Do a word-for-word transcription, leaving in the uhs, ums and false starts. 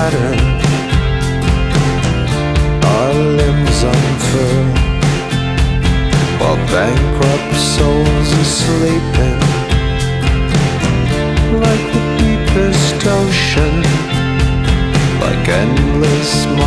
pattern, our limbs unfurl, while bankrupt souls are sleeping like the deepest ocean, like endless